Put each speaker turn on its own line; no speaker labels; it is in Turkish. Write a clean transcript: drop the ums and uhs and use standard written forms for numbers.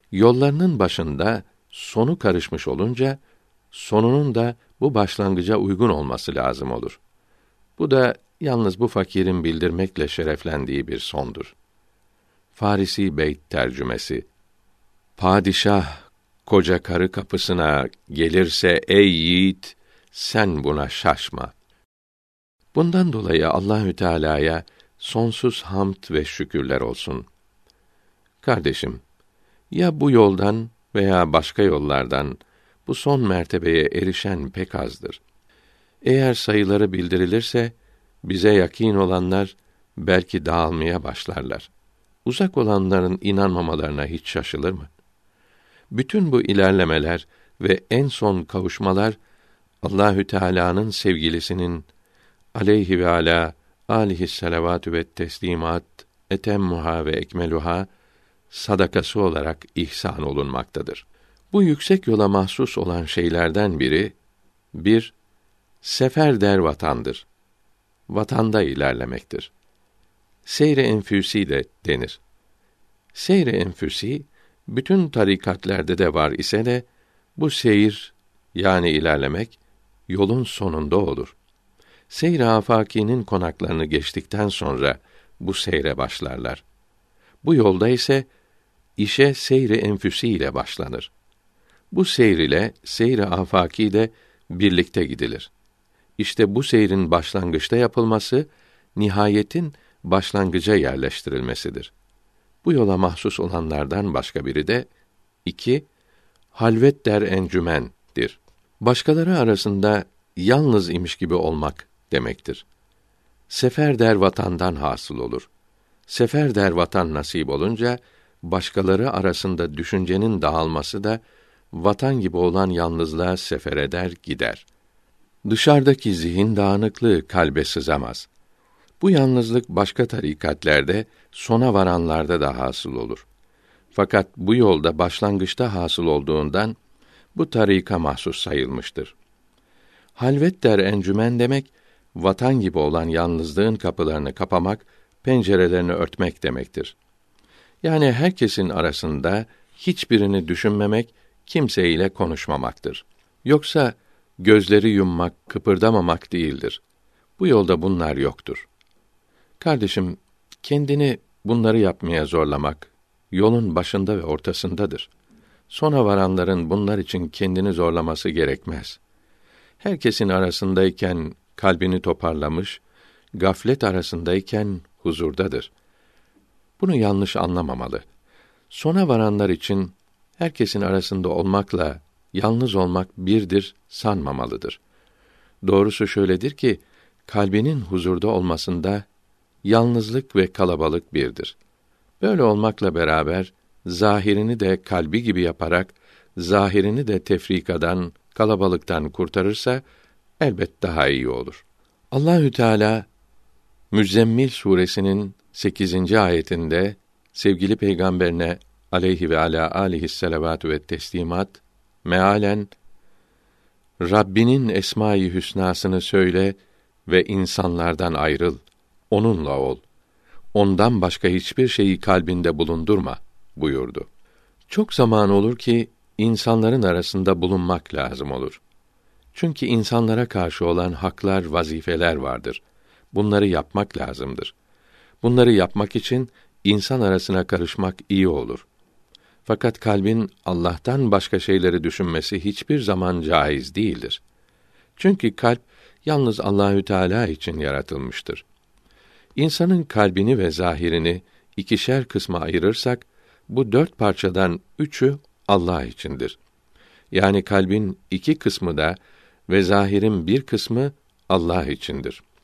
Yollarının başında sonu karışmış olunca, sonunun da bu başlangıca uygun olması lazım olur. Bu da yalnız bu fakirin bildirmekle şereflendiği bir sondur. Farisi Beyt tercümesi: Padişah koca karı kapısına gelirse ey yiğit, sen buna şaşma. Bundan dolayı Allahü Teala'ya sonsuz hamd ve şükürler olsun. Kardeşim, ya bu yoldan veya başka yollardan bu son mertebeye erişen pek azdır. Eğer sayıları bildirilirse, bize yakîn olanlar belki dağılmaya başlarlar. Uzak olanların inanmamalarına hiç şaşılır mı? Bütün bu ilerlemeler ve en son kavuşmalar, Allahü Teala'nın sevgilisinin aleyhi ve ala alihi's-salavatü ve teslimat etemmuha ve ekmeluha sadakası olarak ihsan olunmaktadır. Bu yüksek yola mahsus olan şeylerden biri, bir, sefer der vatandır. Vatanda ilerlemektir. Seyr-i enfüsî de denir. Seyr-i enfüsî, bütün tarikatlerde de var ise de, bu seyir, yani ilerlemek, yolun sonunda olur. Seyr-i afakînin konaklarını geçtikten sonra, bu seyre başlarlar. Bu yolda ise, işe seyr-i enfüsî ile başlanır. Bu seyr ile seyr-i afakî de birlikte gidilir. İşte bu seyrin başlangıçta yapılması, nihayetin başlangıca yerleştirilmesidir. Bu yola mahsus olanlardan başka biri de, 2. Halvet der encümendir. Başkaları arasında yalnız imiş gibi olmak demektir. Sefer der vatandan hasıl olur. Sefer der vatan nasip olunca, başkaları arasında düşüncenin dağılması da, vatan gibi olan yalnızlığa sefer eder gider. Dışarıdaki zihin dağınıklığı kalbe sızamaz. Bu yalnızlık başka tarikatlerde, sona varanlarda da hasıl olur. Fakat bu yolda başlangıçta hasıl olduğundan, bu tarika mahsus sayılmıştır. Halvet der encümen demek, vatan gibi olan yalnızlığın kapılarını kapamak, pencerelerini örtmek demektir. Yani herkesin arasında hiçbirini düşünmemek, kimseyle konuşmamaktır. Yoksa gözleri yummak, kıpırdamamak değildir. Bu yolda bunlar yoktur. Kardeşim, kendini bunları yapmaya zorlamak, yolun başında ve ortasındadır. Sona varanların bunlar için kendini zorlaması gerekmez. Herkesin arasındayken kalbini toparlamış, gaflet arasındayken huzurdadır. Bunu yanlış anlamamalı. Sona varanlar için herkesin arasında olmakla yalnız olmak birdir sanmamalıdır. Doğrusu şöyledir ki, kalbinin huzurda olmasında yalnızlık ve kalabalık birdir. Böyle olmakla beraber, zahirini de kalbi gibi yaparak, zahirini de tefrikadan, kalabalıktan kurtarırsa, elbet daha iyi olur. Allahü Teala, Müzzemmil suresinin 8. ayetinde, sevgili peygamberine aleyhi ve ala alihi's-salavatü ve teslimat, mealen, Rabbinin esma-i hüsnasını söyle ve insanlardan ayrıl, onunla ol. Ondan başka hiçbir şeyi kalbinde bulundurma buyurdu. Çok zaman olur ki insanların arasında bulunmak lazım olur. Çünkü insanlara karşı olan haklar, vazifeler vardır. Bunları yapmak lazımdır. Bunları yapmak için insan arasına karışmak iyi olur. Fakat kalbin Allah'tan başka şeyleri düşünmesi hiçbir zaman caiz değildir. Çünkü kalp yalnız Allahü Teala için yaratılmıştır. İnsanın kalbini ve zahirini ikişer kısma ayırırsak, bu 4 parçadan 3'ü Allah içindir. Yani kalbin 2 kısmı da ve zahirin bir kısmı Allah içindir.